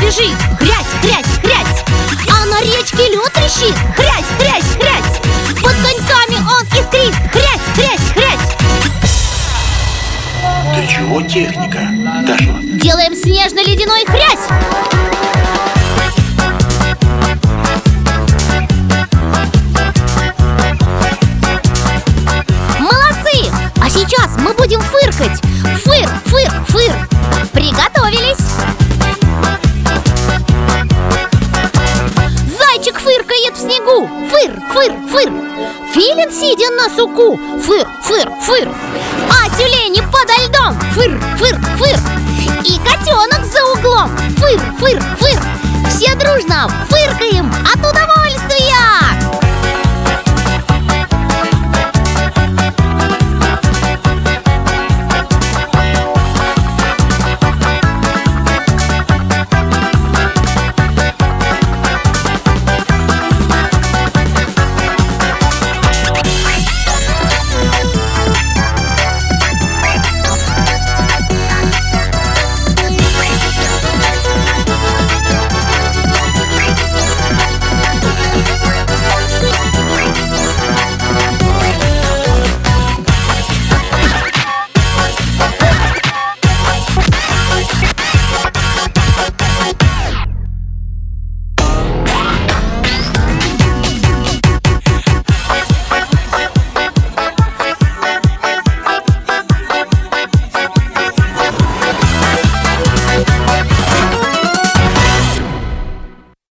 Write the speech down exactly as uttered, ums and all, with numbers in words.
бежит, хрясь, хрясь, хрясь. А на речке лед трещит, хрясь, хрясь, хрясь. Под коньками он искрит, хрясь, хрясь, хрясь. Ты чего, техника? Даша, Делаем снежно-ледяной хрясь. Молодцы! А сейчас мы будем фыркать. Фыр, фыр, фыр. Приготовились. Зайчик фыркает в снегу. Фыр, фыр, фыр. Филин, сидя на суку. Фыр, фыр, фыр. А тюлени подо льдом. Фыр, фыр, фыр. И котенок за углом. Фыр, фыр, фыр. Все дружно фыркаем от удовольствия.